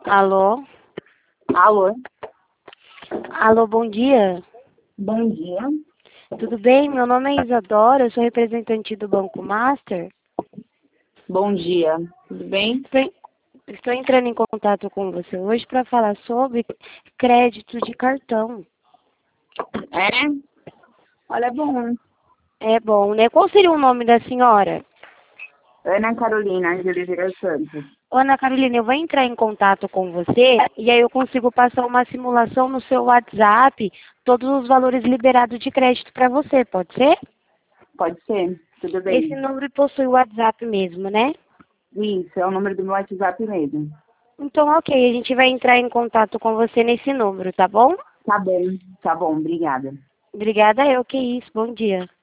Alô? Alô, Alô, bom dia. bom dia. Tudo bem? Meu nome é Isadora, eu sou representante do Banco Master. Bom dia. Tudo bem? Estou, estou entrando em contato com você hoje para falar sobre crédito de cartão. É? Olha, é bom. É bom, né? Qual seria o nome da senhora? Ana Carolina de Oliveira Santos. Ana Carolina, eu vou entrar em contato com você e aí eu consigo passar uma simulação no seu WhatsApp, todos os valores liberados de crédito para você, pode ser? Pode ser? Tudo Esse bem. número possui o WhatsApp mesmo, né? Isso, é o número do meu WhatsApp mesmo. Então, ok, a gente vai entrar em contato com você nesse número, tá bom? Tá bom, obrigada. Obrigada, eu que isso. Bom dia.